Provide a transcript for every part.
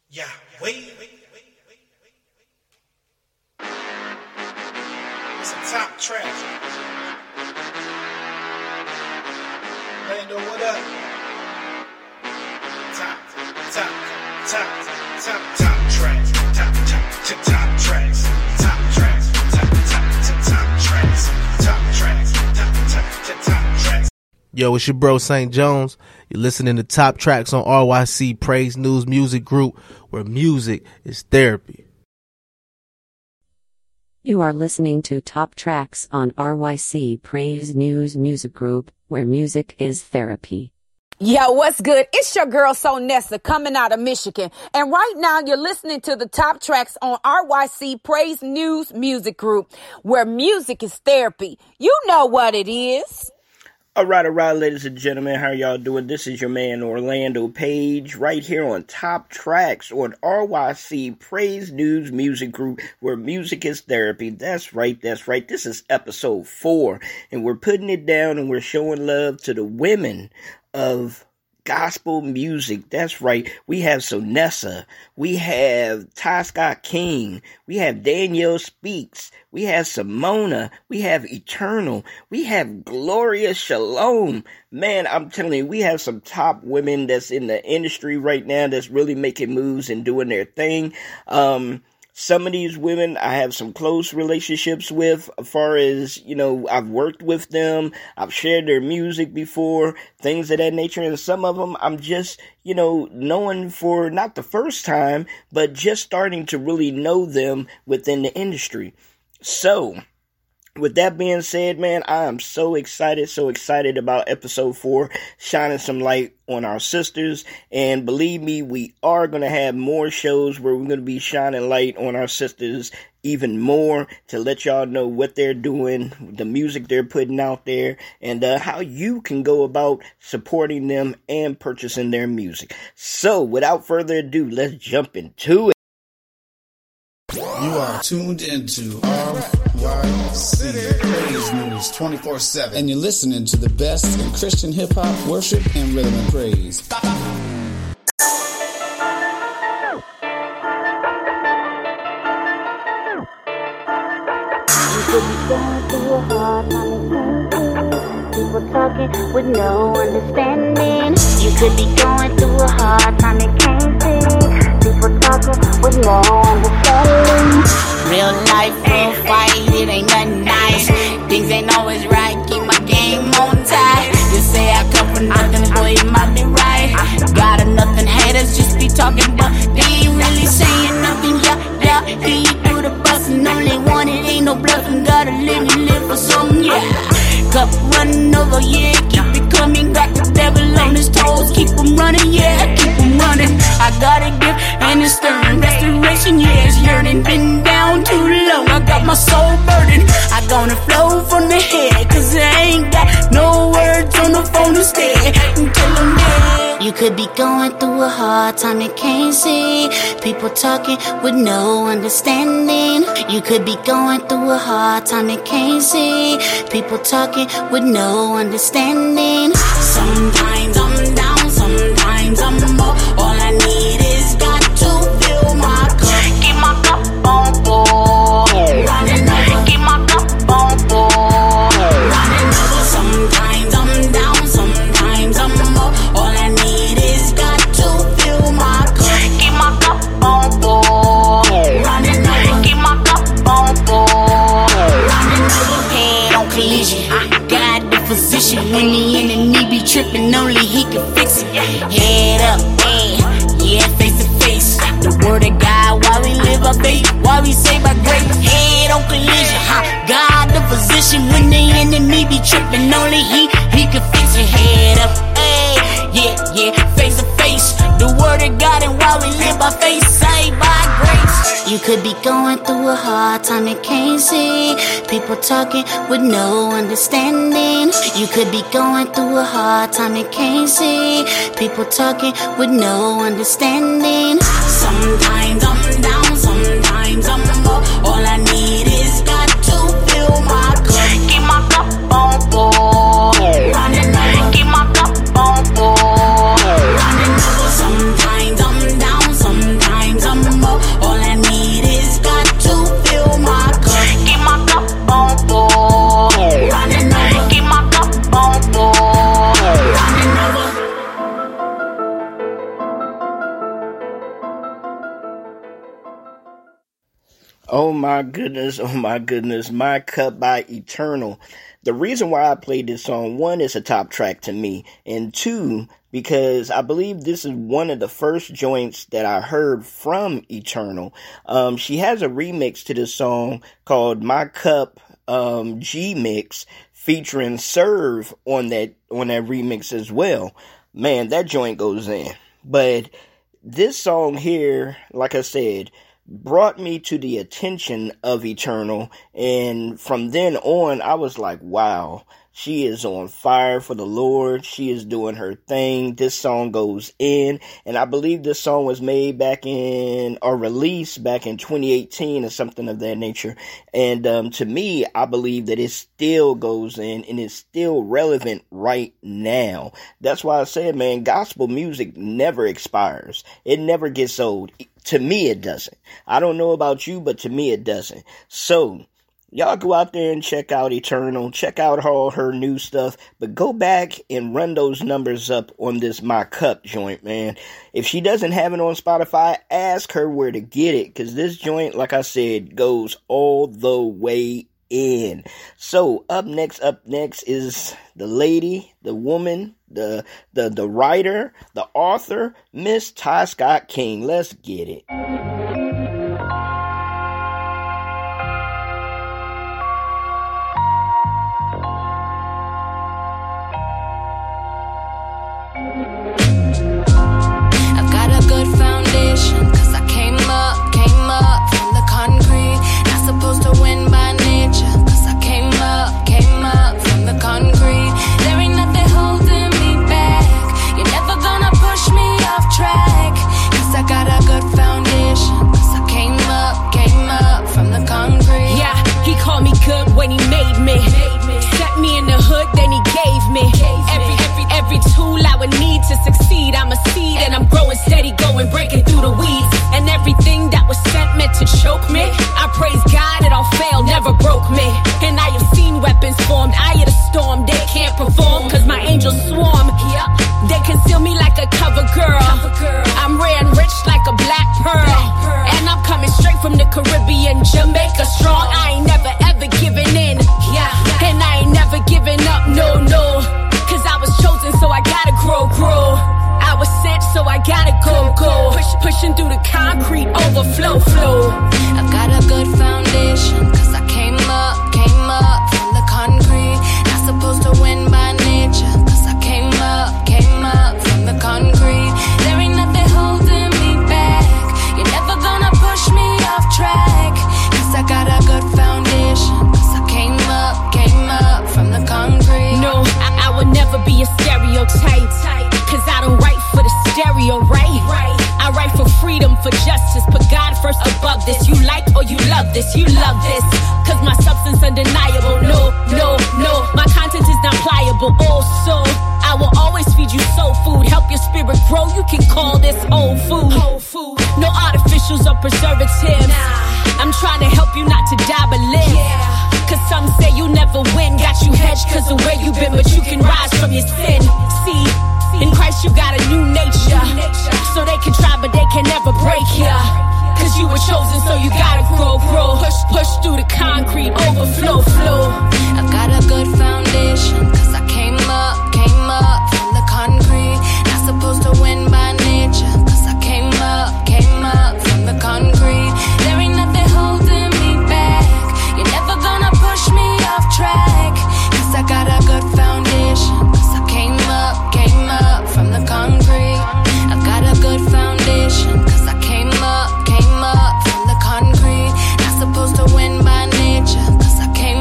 Yeah, wait. It's a top track. Lando, what up? Top tracks. Top tracks. Top tracks. Yo, it's your bro St. Jones. You're listening to Top Tracks on RYC Praise News Music Group, where music is therapy. You are listening to Top Tracks on RYC Praise News Music Group, where music is therapy. Yo, what's good? It's your girl Sonessa coming out of Michigan. And right now you're listening to the Top Tracks on RYC Praise News Music Group, where music is therapy. You know what it is. All right, ladies and gentlemen, how y'all doing? This is your man Orlando Page right here on Top Tracks on RYC Praise News Music Group, where music is therapy. That's right. This is episode 4, and we're putting it down and we're showing love to the women of gospel music. That's right. We have Sonessa. We have Ty Scott King. We have Danielle Speaks. We have Simona. We have Eternal. We have Gloria Shalom. Man, I'm telling you, we have some top women that's in the industry right now that's really making moves and doing their thing. Some of these women I have some close relationships with, as far as, I've worked with them, I've shared their music before, things of that nature, and some of them I'm just, knowing for not the first time, but just starting to really know them within the industry. So, with that being said, man, I am so excited about episode 4, shining some light on our sisters. And believe me, we are going to have more shows where we're going to be shining light on our sisters even more, to let y'all know what they're doing, the music they're putting out there, and how you can go about supporting them and purchasing their music. So, without further ado, let's jump into it. You are tuned into RYC Praise News 24/7, and you're listening to the best in Christian hip hop, worship, and rhythm and praise. You could be going through a hard time, people talking with no understanding. You could be going through a hard time, you can't see. People talking with no understanding. Real life, real fight, it ain't nothing nice. Things ain't always right, keep my game on tight. You say I come from nothing, boy, you might be right. Got nothing, haters just be talking, but they ain't really saying nothing. Yeah, hear you through the bus and only one, it ain't no bluffing. Gotta live for something, yeah. Cup running over, yeah, keep it coming. Got the devil on his toes, keep him running, yeah, keep him running. I got a gift and it's stirring, restoration, yeah, it's yearning. Been down too long, I got my soul burning. I gonna flow from the head, cause I ain't got no words on the phone instead. Until I'm dead. You could be going through a hard time, you can't see. People talking with no understanding. You could be going through a hard time, you can't see. People talking with no understanding. Sometimes I'm down, sometimes I'm more. All I need is God to fill my cup. Keep my cup on full. Running over, keep my cup on full. Running over. Sometimes I'm down, sometimes I'm more. All I need is God to fill my cup. Keep my cup on full. Running over, keep my cup on full. Running over. Head on collision, I got the physician. When the enemy be tripping, only he can fix it. Head up, yeah, face to face. The word of God, why we live by faith, why we say by grace. Head on collision, God the physician. When the enemy be tripping, only he can fix it. Head up, yeah, face to face. The word of God and why we live by faith, saved by grace. You could be going through a hard time, you can't see. People talking with no understanding. You could be going through a hard time, you can't see. People talking with no understanding. Sometimes I'm down, sometimes I'm more. All I need is God to fill my cup. Keep my cup on full. Running over, keep my cup on full. Running over. Sometimes I'm down, sometimes Oh my goodness, My Cup by Eternal. The reason why I played this song, one, it's a top track to me, and two, because I believe this is one of the first joints that I heard from Eternal. She has a remix to this song called My Cup G Mix, featuring Serve on that remix as well. Man, that joint goes in. But this song here, like I said, brought me to the attention of Eternal, and from then on, I was like, wow, she is on fire for the Lord. She is doing her thing. This song goes in, and I believe this song was made released back in 2018 or something of that nature. And to me, I believe that it still goes in and is still relevant right now. That's why I said, man, gospel music never expires. It never gets old. To me, it doesn't. I don't know about you, but to me, it doesn't. So, y'all go out there and check out Eternal. Check out all her new stuff. But go back and run those numbers up on this My Cup joint, man. If she doesn't have it on Spotify, ask her where to get it. Because this joint, like I said, goes all the way in. So, up next is the lady, the woman, the writer, the author, Miss Ty Scott King. Let's get it. I've got a good foundation, 'cause I came up from the concrete. Not supposed to win by nature, 'cause I came up from the concrete. There ain't nothing holding me back. You're never gonna push me off track, 'cause I got a good foundation, 'cause I came up from the concrete. Yeah, he called me good when he made me. Set me in the hood, then he gave me every tool I would need to succeed. I'm a seed and I'm growing steady, going breaking through the weeds. And everything that was sent meant to choke me, I praise God, it all failed, never broke me. And I have seen weapons formed, eye of the storm. They can't perform, 'cause my angels swarm. They conceal me like a cover girl. I'm rare and rich like a black pearl. And I'm coming straight from the Caribbean, Jamaica strong. I ain't never ever giving in, and I ain't never giving up, no. 'Cause I was chosen, so I gotta grow. I was sent, so I gotta go. Pushing through the concrete, overflow. I've got a good foundation, 'cause I came up from the concrete. Not supposed to win by nature, 'cause I came up from the concrete. There ain't nothing holding me back. You're never gonna push me off track, 'cause I got a good foundation, 'cause I came up from the concrete. No, I would never be a stereotype, 'cause I don't write for the stereo, right? I write for freedom, for justice, put God first above this. You like or you love this, 'cause my substance undeniable. No, my content is not pliable. Also, I will always feed you soul food, help your spirit grow. You can call this whole food. No artificials or preservatives. I'm trying to help you not to die but live. 'Cause some say you never win, got you hedged 'cause of where you been, but you can rise from your sin. See, in Christ you got a new nature, so they can try but they can never break ya. 'Cause you were chosen, so you gotta grow. Push through the concrete, overflow. I've got a good foundation, 'cause I came up from the concrete. Not supposed to win by nature, 'cause I came up from the concrete. There ain't nothing holding me back. You're never gonna push me off track, 'cause I got a good foundation, 'cause I came up from the concrete. I've got a good foundation, 'cause I came up from the concrete. Not supposed to win by nature, 'cause I came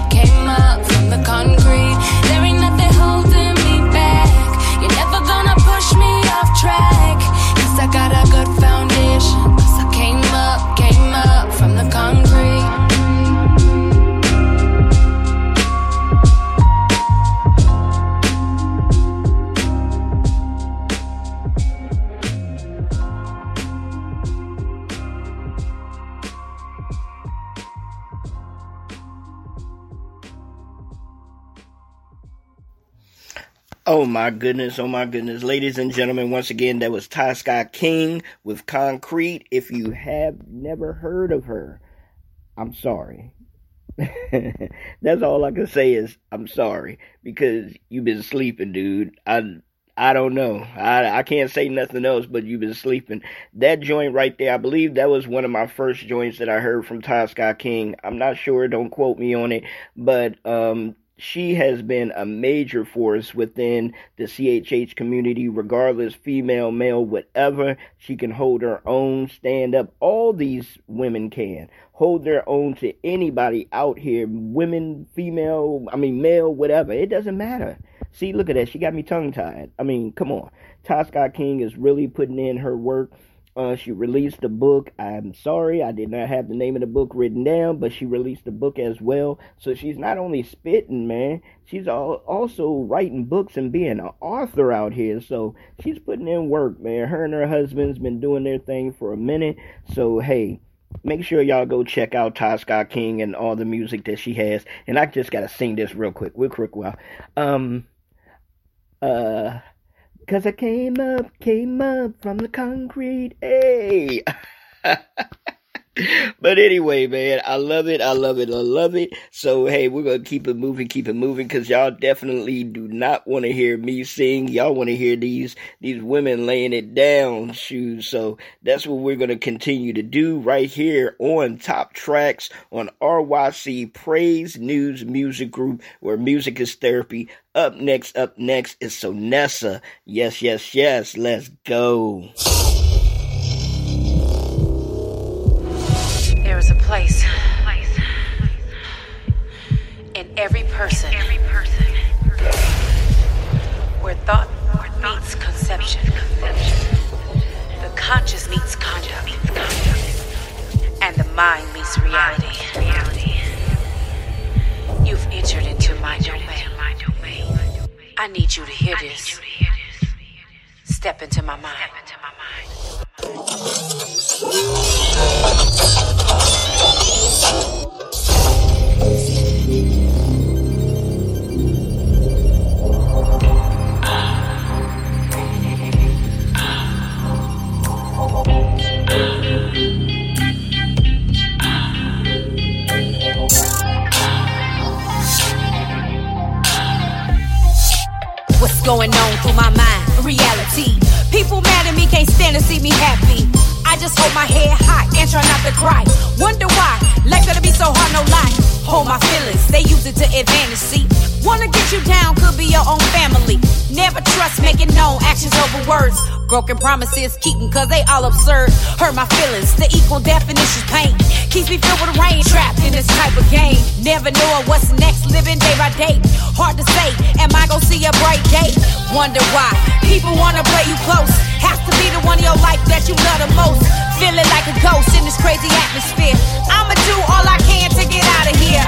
up from the concrete. There ain't nothing holding me back. You're never gonna push me off track, 'cause I got a good foundation, 'cause I came up from the concrete. Oh my goodness. Ladies and gentlemen, once again, that was Ty Scott King with Concrete. If you have never heard of her, I'm sorry. That's all I can say is I'm sorry, because you've been sleeping, dude. I don't know. I can't say nothing else, but you've been sleeping. That joint right there, I believe that was one of my first joints that I heard from Ty Sky King. I'm not sure, don't quote me on it, but she has been a major force within the CHH community, regardless, female, male, whatever. She can hold her own, stand up. All these women can hold their own to anybody out here, women, female, male, whatever. It doesn't matter. See, look at that. She got me tongue-tied. I mean, come on. Ty Sky King is really putting in her work. She released a book. I'm sorry, I did not have the name of the book written down, but she released a book as well. So she's not only spitting, man, she's also writing books and being an author out here. So she's putting in work, man. Her and her husband's been doing their thing for a minute. So, hey, make sure y'all go check out Ty Sky King and all the music that she has. And I just got to sing this real quick. Cause I came up from the concrete, hey. But anyway, man, I love it. So, hey, we're going to keep it moving, because y'all definitely do not want to hear me sing. Y'all want to hear these women laying it down, shoes. So that's what we're going to continue to do right here on Top Tracks on RYC Praise News Music Group, where music is therapy. Up next is Sonessa. Yes, let's go. There is a place in every person where thought meets conception, the conscious meets conduct, and the mind meets reality. You've entered into my domain. I need you to hear this. Step into my mind. What's going on through my mind? Reality. People mad at me, can't stand to see me happy. I just hold my head high and try not to cry. Wonder why life gotta be so hard, no lie. Hold my feelings, they use it to advantage. See, wanna get you down, could be your own family. Never trust, making known, actions over words. Broken promises, keeping cause they all absurd. Hurt my feelings, the equal definition's pain. Keeps me filled with rain, trapped in this type of game. Never knowing what's next, living day by day. Hard to say, am I gonna see a bright day? Wonder why people wanna play you close. Has to be the one in your life that you love the most. Feeling like a ghost in this crazy atmosphere. I'ma do all I can to get out of here.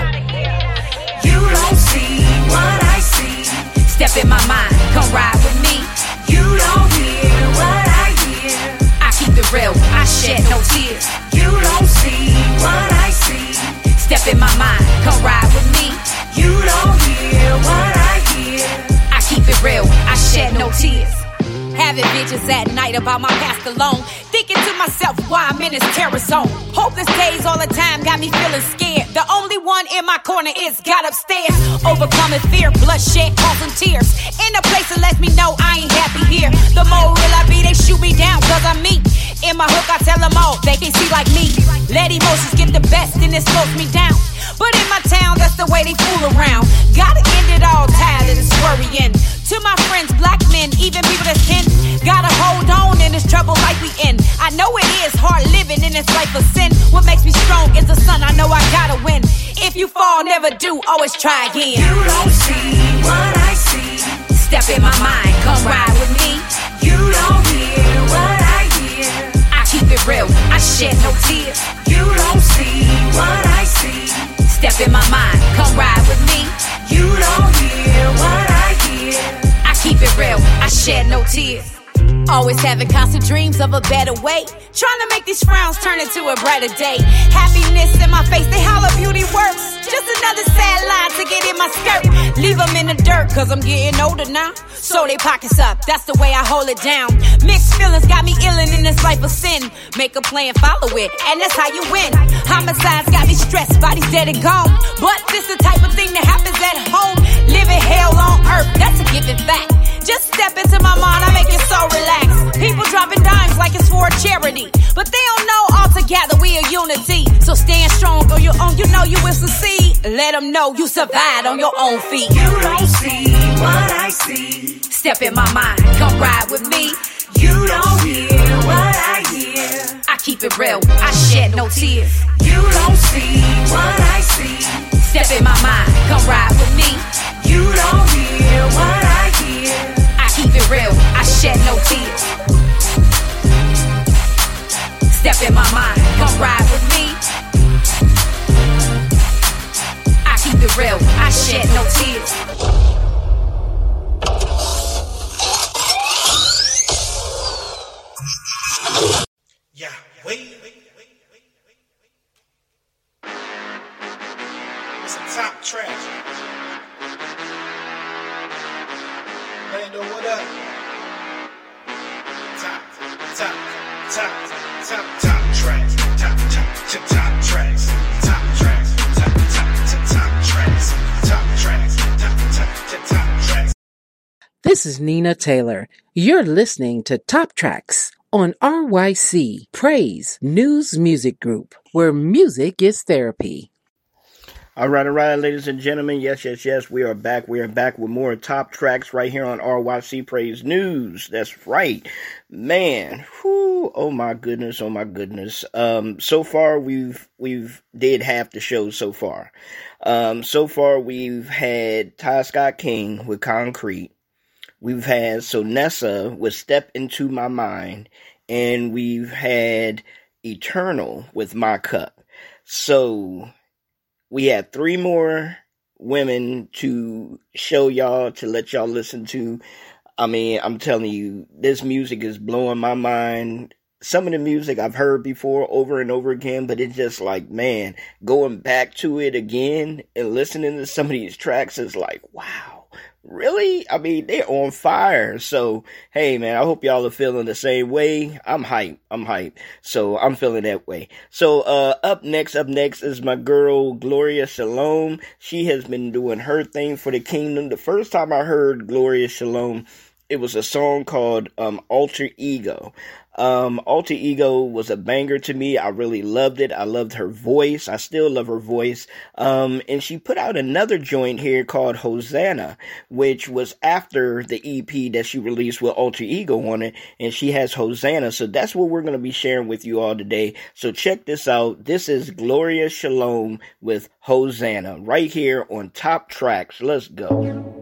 You don't see what I see. Step in my mind, come ride with me. You don't hear what I hear. I keep it real, I shed no tears. You don't see what I see. Step in my mind, come ride with me. You don't hear what I hear. I keep it real, I shed no tears. Having visions at night about my past alone. Thinking to myself why I'm in this terror zone. Hopeless days all the time got me feeling scared. The only one in my corner is God upstairs. Overcoming fear, bloodshed, causing tears. In a place that lets me know I ain't happy here. The more real I be, they shoot me down cause I'm me. In my hook I tell them all, they can see like me. Let emotions get the best and it slows me down. But in my town, that's the way they fool around. Gotta end it all, tired of this worrying. To my friends, black men, even people that's kin, gotta hold on in this trouble life we in. I know it is hard living in this life of sin. What makes me strong is the sun, I know I gotta win. If you fall, never do, always try again. You don't see what I see. Step in my mind, come ride with me. You don't hear what I hear. I keep it real, I shed no tears. You don't see what I see. Step in my mind, come ride with me. You don't hear what I hear. I keep it real, I shed no tears. Always having constant dreams of a better way. Trying to make these frowns turn into a brighter day. Happiness in my face, they holler beauty works. Just another sad line to get in my skirt. Leave them in the dirt, cause I'm getting older now. So they pockets up, that's the way I hold it down. Mixed feelings got me illin' in this life of sin. Make a play and follow it, and that's how you win. Homicides got me stressed, bodies dead and gone. But this the type of thing that happens at home. Living hell on earth, that's a given fact. Just step into my mind, I make it so relaxed. People dropping dimes like it's for a charity, but they don't know all together we are unity. So stand strong on your own, you know you will succeed. Let them know you survived on your own feet. You don't see what I see. Step in my mind, come ride with me. You don't hear what I hear. I keep it real, I shed no tears. You don't see what I see. Step in my mind, come ride with me. You don't hear what I hear. I keep it real, I shed no tears. Step in my mind, come ride with me. I keep it real, I shed no tears. Yeah, wait. It's a top track. Lando, what up? Top tracks. Top tracks. Top tracks. Top tracks. This is Nina Taylor. You're listening to Top Tracks on RYC Praise News Music Group, where music is therapy. All right, ladies and gentlemen. Yes. We are back. We are back with more Top Tracks right here on RYC Praise News. That's right, man. Whew, oh my goodness. So far we've did half the show so far. So far we've had Ty Scott King with Concrete. We've had Sonessa with Step Into My Mind, and we've had Eternal with My Cup. So we had 3 more women to show y'all, to let y'all listen to. I mean, I'm telling you, this music is blowing my mind. Some of the music I've heard before over and over again, but it's just like, man, going back to it again and listening to some of these tracks is like, wow. Really? I mean, they're on fire. So, hey, man, I hope y'all are feeling the same way. I'm hyped. So, I'm feeling that way. So, up next is my girl, Gloria Shalom. She has been doing her thing for the kingdom. The first time I heard Gloria Shalom, it was a song called, Alter Ego. Alter Ego was a banger to me. I really loved it. I loved her voice. I still love her voice. And she put out another joint here called Hosanna, which was after the EP that she released with Alter Ego on it. And she has Hosanna. So that's what we're going to be sharing with you all today. So check this out. This is Gloria Shalom with Hosanna right here on Top Tracks. Let's go.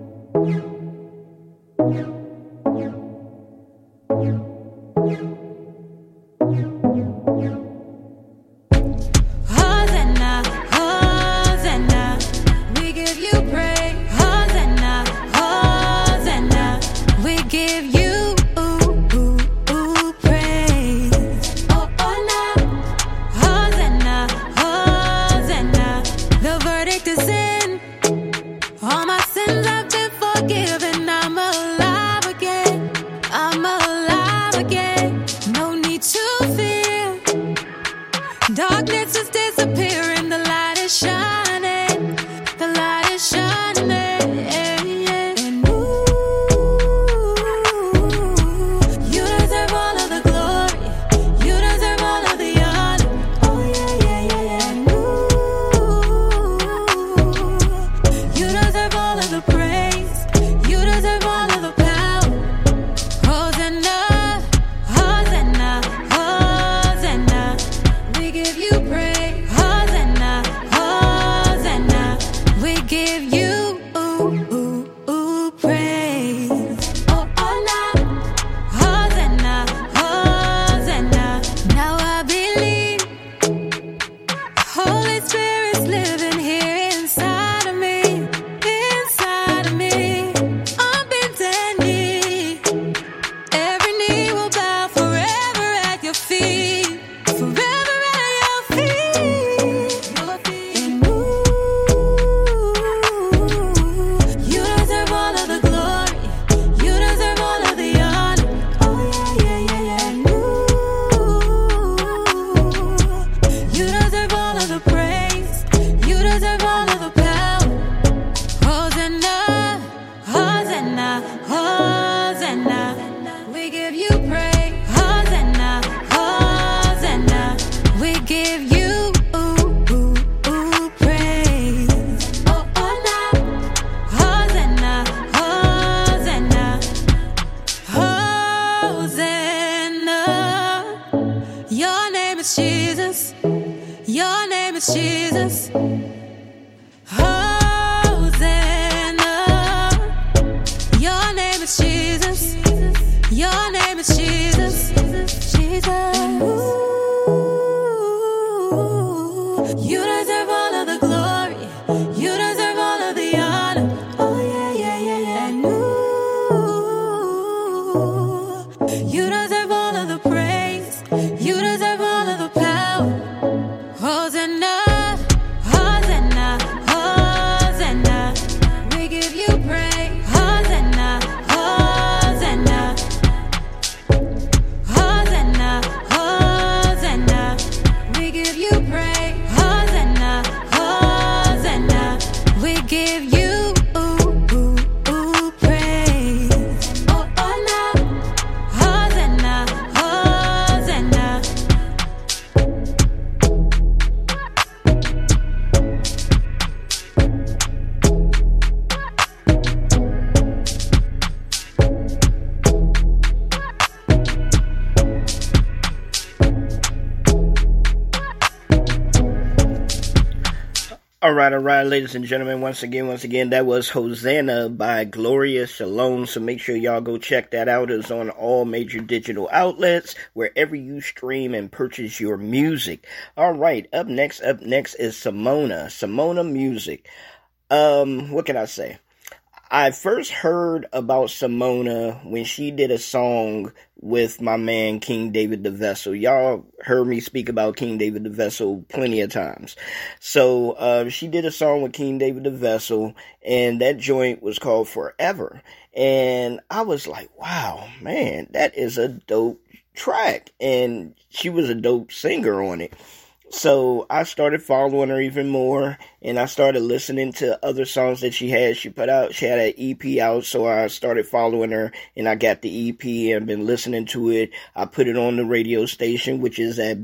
We give you praise. Your name is Jesus. Your name is Jesus. Hosanna. Your name is Jesus. Your name is Jesus. Jesus. You deserve all of the glory. You deserve all of the honor. Oh yeah, yeah, yeah, yeah. And you deserve all of the praise. You deserve all of the power. Hosanna, Hosanna, Hosanna. We give you praise. Hosanna, Hosanna. Hosanna, Hosanna. We give you praise. Hosanna, Hosanna. We give you praise. Oh, oh, now. Hosanna, Hosanna. All right, ladies and gentlemen, once again, that was Hosanna by Gloria Shalom. So make sure y'all go check that out. It's on all major digital outlets, wherever you stream and purchase your music. All right, up next is Simona Music. What can I say? I first heard about Simona when she did a song with my man King David the Vessel. Y'all heard me speak about King David the Vessel plenty of times. So she did a song with King David the Vessel, and that joint was called Forever. And I was like, wow, man, that is a dope track. And she was a dope singer on it. So I started following her even more, and I started listening to other songs that she had. She put out, she had an EP out, so I started following her, and I got the EP and been listening to it. I put it on the radio station, which is at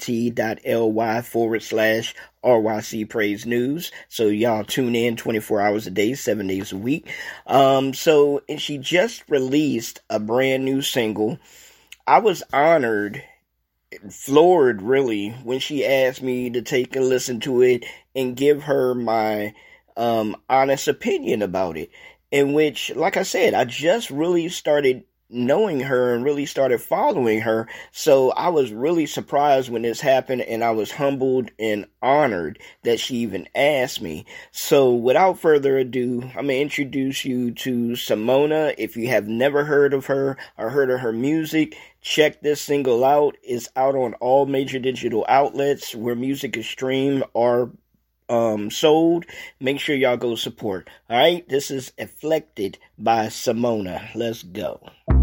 bit.ly/RYC Praise News. So y'all tune in 24 hours a day, 7 days a week. And she just released a brand new single. I was honored, floored really, when she asked me to take a listen to it and give her my honest opinion about it, in which, like I said, I just really started knowing her and really started following her. So I was really surprised when this happened, and I was humbled and honored that she even asked me. So without further ado, I'm gonna introduce you to Simona. If you have never heard of her or heard of her music, check this single out. It's out on all major digital outlets where music is streamed or sold. Make sure y'all go support. All right, this is Afflicted by Simona. Let's go.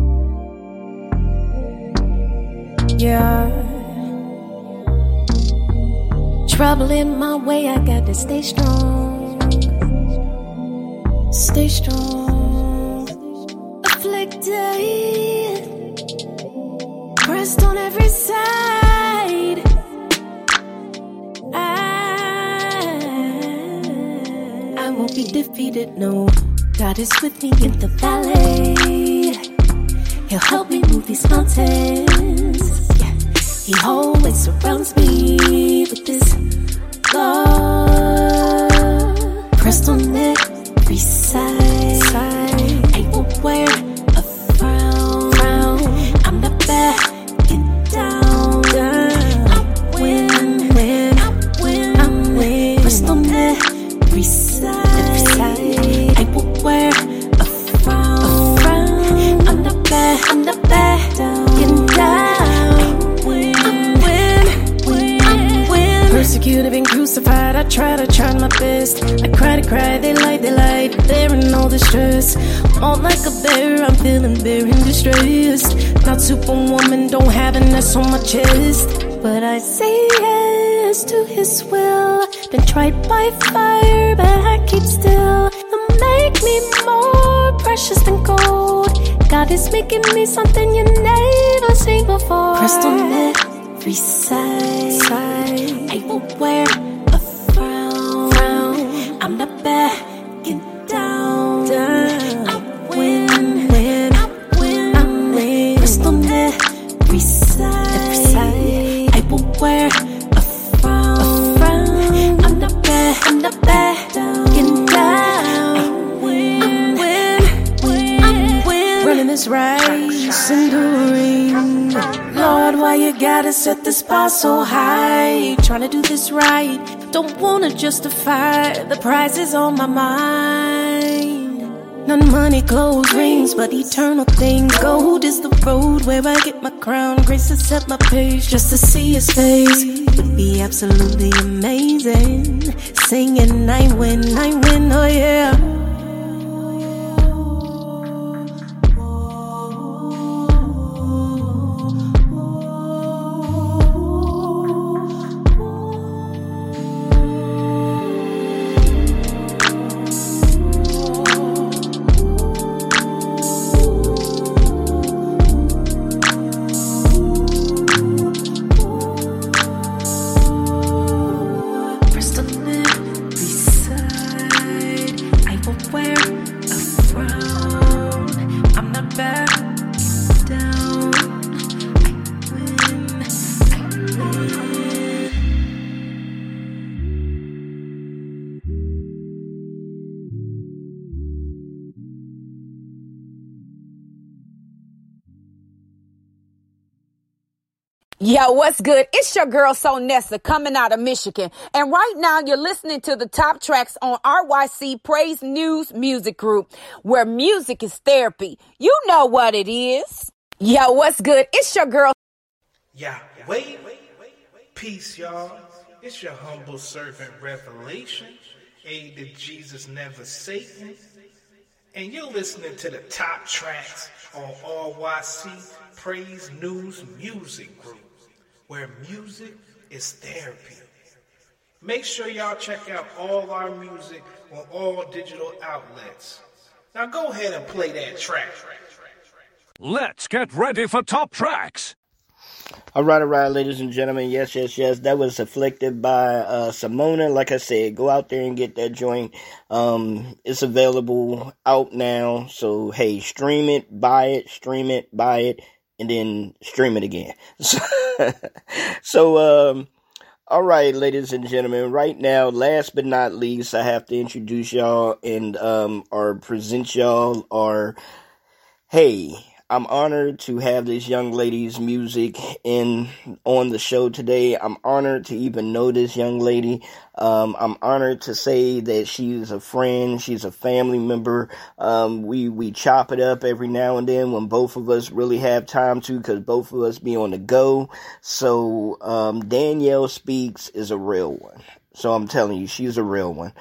Yeah. Trouble in my way, I got to stay strong. Stay strong. Afflicted, pressed on every side. I won't be defeated, no. God is with me in the valley. He'll help me move these mountains. Yeah. He always surrounds me with this love. Pressed on every side. I won't wear a frown. I'm not backing down. I win. Pressed on every side. I won't wear a frown. I'm not backing down. I win. Persecuted and crucified, I tried my best. I cried, they lied, there in all the stress. All like a bear, I'm feeling very distressed. Not superwoman, don't have an S on my chest. But I say yes to his will. Been tried by fire, but I keep still. It'll make me more precious than gold. God is making me something you never seen before. Pressed on every side. I won't wear a frown. I'm not backing down. I win. Pressed on every side. will wear a frown. I'm not bad, getting down. I'm running this race, enduring. Lord, why you gotta set the bar so high? Trying to do this right, don't wanna justify. The price is on my mind. Not money, clothes, rings, but eternal things. Gold is the road where I get my crown. Grace to set my pace, just to see his face would be absolutely amazing. Singing, I win, oh yeah. Yo, what's good? It's your girl, Sonessa, coming out of Michigan. And right now, you're listening to the top tracks on RYC Praise News Music Group, where music is therapy. You know what it is. Yo, what's good? It's your girl. Yeah, wait. Peace, y'all. It's your humble servant, Revelation. A to Jesus, never Satan. And you're listening to the top tracks on RYC Praise News Music Group, where music is therapy. Make sure y'all check out all our music on all digital outlets. Now go ahead and play that track. Let's get ready for top tracks. All right, ladies and gentlemen. Yes. That was Afflicted by Simona. Like I said, go out there and get that joint. It's available out now. So, hey, stream it, buy it, and then stream it again. So, all right, ladies and gentlemen. Right now, last but not least, I have to introduce y'all and or present y'all or, hey, I'm honored to have this young lady's music on the show today. I'm honored to even know this young lady. I'm honored to say that she's a friend. She's a family member. We chop it up every now and then when both of us really have time to, because both of us be on the go. So Danielle Speaks is a real one. So I'm telling you, she's a real one.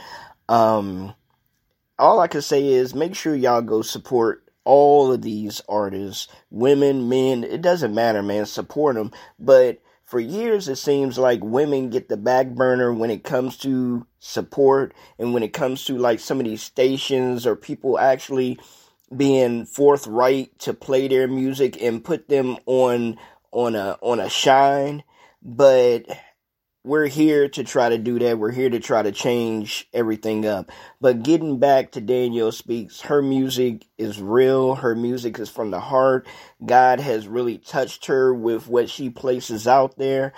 All I can say is make sure y'all go support all of these artists, women, men, it doesn't matter, man, support them. But for years, it seems like women get the back burner when it comes to support and when it comes to like some of these stations or people actually being forthright to play their music and put them on a shine. But we're here to try to do that. We're here to try to change everything up. But getting back to Danielle Speaks, her music is real. Her music is from the heart. God has really touched her with what she places out there.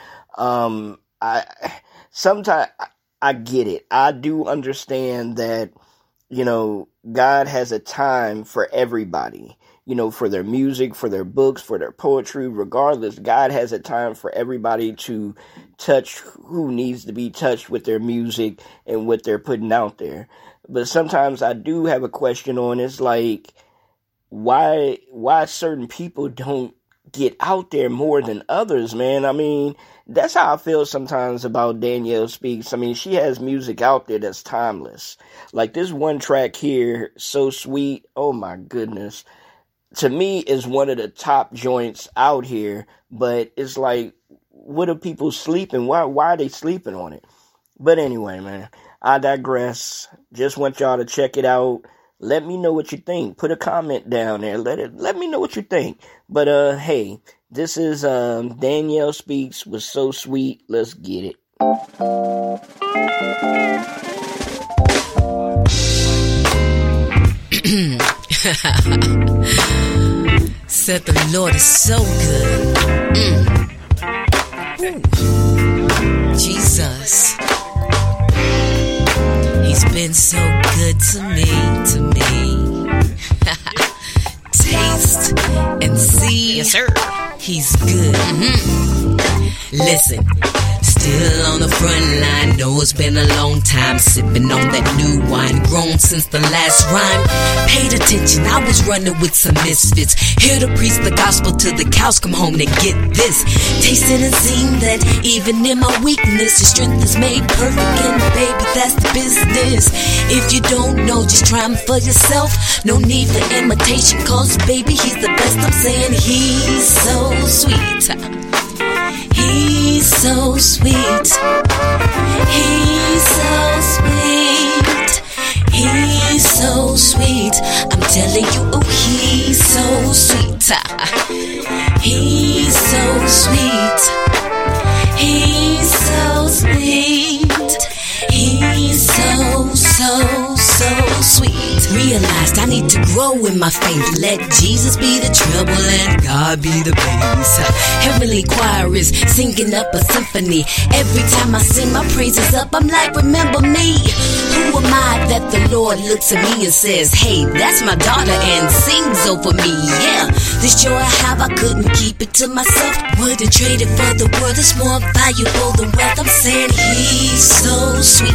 Sometimes I get it. I do understand that, you know, God has a time for everybody. You know, for their music, for their books, for their poetry, regardless, God has a time for everybody to touch who needs to be touched with their music and what they're putting out there. But sometimes I do have a question on it's like, why certain people don't get out there more than others, man. I mean, that's how I feel sometimes about Danielle Speaks. I mean, she has music out there that's timeless. Like this one track here, So Sweet, oh my goodness. To me, is one of the top joints out here, but it's like, what are people sleeping? Why are they sleeping on it? But anyway, man, I digress. Just want y'all to check it out. Let me know what you think. Put a comment down there. Let me know what you think. But hey, this is Danielle Speaks with So Sweet. Let's get it. Said the Lord is so good. Jesus. He's been so good to me. Taste and see. Yes, sir. He's good. Listen. Still on the front line, know it's been a long time, sipping on that new wine, grown since the last rhyme. Paid attention, I was running with some misfits, here to preach the gospel till the cows come home to get this. Tasted and seen that even in my weakness, your strength is made perfect, and baby, that's the business. If you don't know, just try him for yourself. No need for imitation, cause baby, he's the best. I'm saying he's so sweet. He's so sweet. He's so sweet. He's so sweet. I'm telling you, oh, he's so sweet. He's so sweet. He's so sweet. He's so sweet. Realized I need to grow in my faith. Let Jesus be the treble and God be the bass. Heavenly choir is singing up a symphony. Every time I sing my praises up, I'm like, remember me. Who am I that the Lord looks at me and says, hey, that's my daughter, and sings over me? Yeah, this joy I have, I couldn't keep it to myself. Wouldn't trade it for the world. It's more valuable than wealth. I'm saying he's so sweet.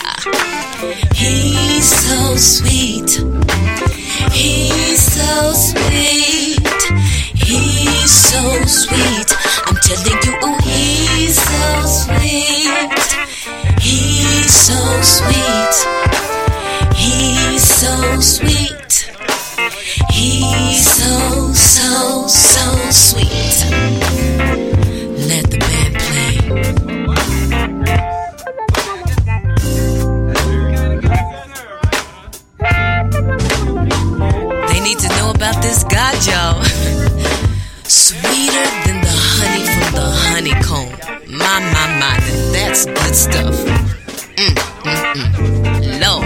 He's so sweet. He's so sweet. He's so sweet. I'm telling you, oh, he's so sweet. He's so sweet. He's so sweet. He's so sweet. Let the band play. Need to know about this God, y'all. Sweeter than the honey from the honeycomb. My, that's good stuff. Lord.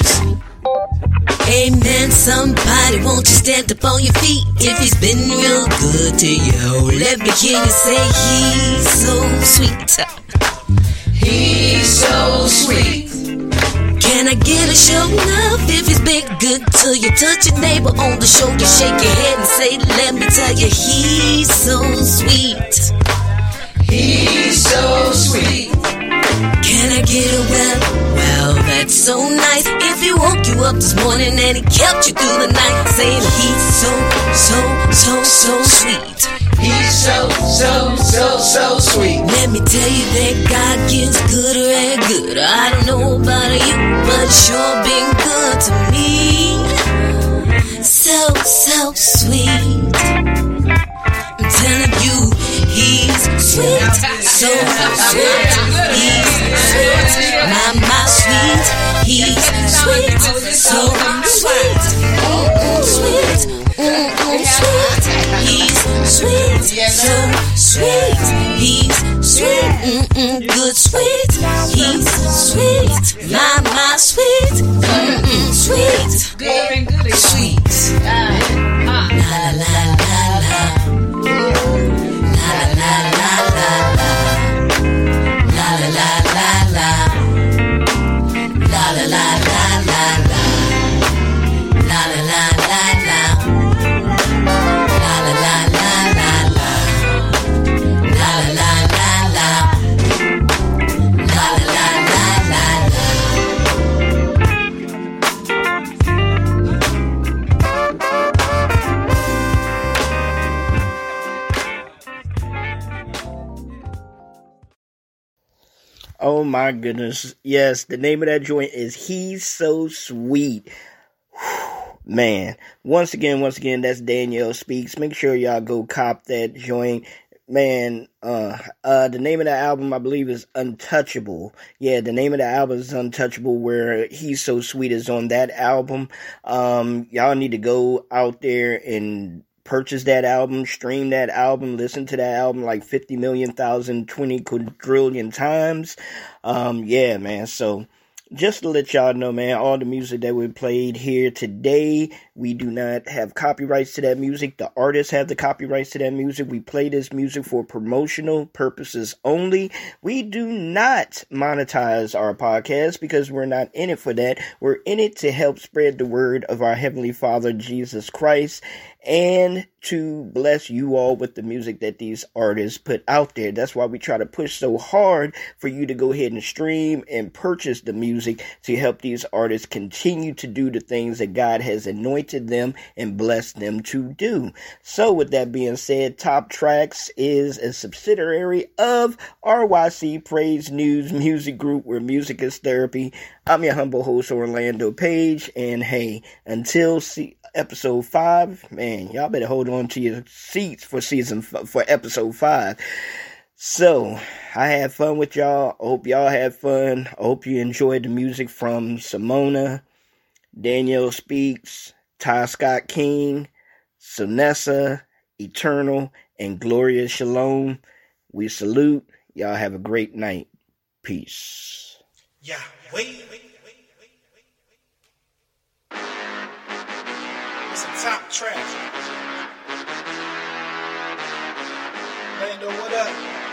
Amen, somebody, won't you stand up on your feet? If he's been real good to you, let me hear you say he's so sweet. He's so sweet. Can I get a show love if he's been good to you? Touch your neighbor on the shoulder, shake your head and say, let me tell you, he's so sweet. He's so sweet. Can I get a well, that's so nice. If he woke you up this morning and he kept you through the night, saying he's so sweet. He's so sweet. Let me tell you that God gets gooder and gooder. I don't know about you, but it's sure been good to me. So sweet. I'm telling you, he's sweet. So sweet. He's sweet. My sweet. He's sweet. So sweet. Sweet. Sweet. He's sweet. So sweet. He's sweet. Good sweet. He's sweet. My sweet. Sweet. Sweet. La la la la la. La la la la la. La la la la la. La la la la la la. La la la la la. La la la la la la. La la la la la. La la la la la la. Oh my goodness. Yes, the name of that joint is He's So Sweet. Man, once again, that's Danielle Speaks. Make sure y'all go cop that joint. Man, the name of the album, I believe, is Untouchable. Yeah, the name of the album is Untouchable, where He's So Sweet is on that album. Y'all need to go out there and purchase that album, stream that album, listen to that album like 50 million, 20 quadrillion times. Yeah, man. So Just to let y'all know, man, all the music that we played here today, we do not have copyrights to that music. The artists have the copyrights to that music. We play this music for promotional purposes only. We do not monetize our podcast because we're not in it for that. We're in it to help spread the word of our Heavenly Father, Jesus Christ, and to bless you all with the music that these artists put out there. That's why we try to push so hard for you to go ahead and stream and purchase the music to help these artists continue to do the things that God has anointed them and blessed them to do. So with that being said, Top Tracks is a subsidiary of RYC Praise News Music Group, where music is therapy. I'm your humble host, Orlando Page, and hey, until episode 5, man, y'all better hold on to your seats for episode 5. So, I had fun with y'all. I hope y'all had fun. I hope you enjoyed the music from Simona, Danielle Speaks, Ty Scott King, Sonessa, Eternal, and Gloria Shalom. We salute. Y'all have a great night. Peace. Yeah, wait. It's a top track. Lando, what up?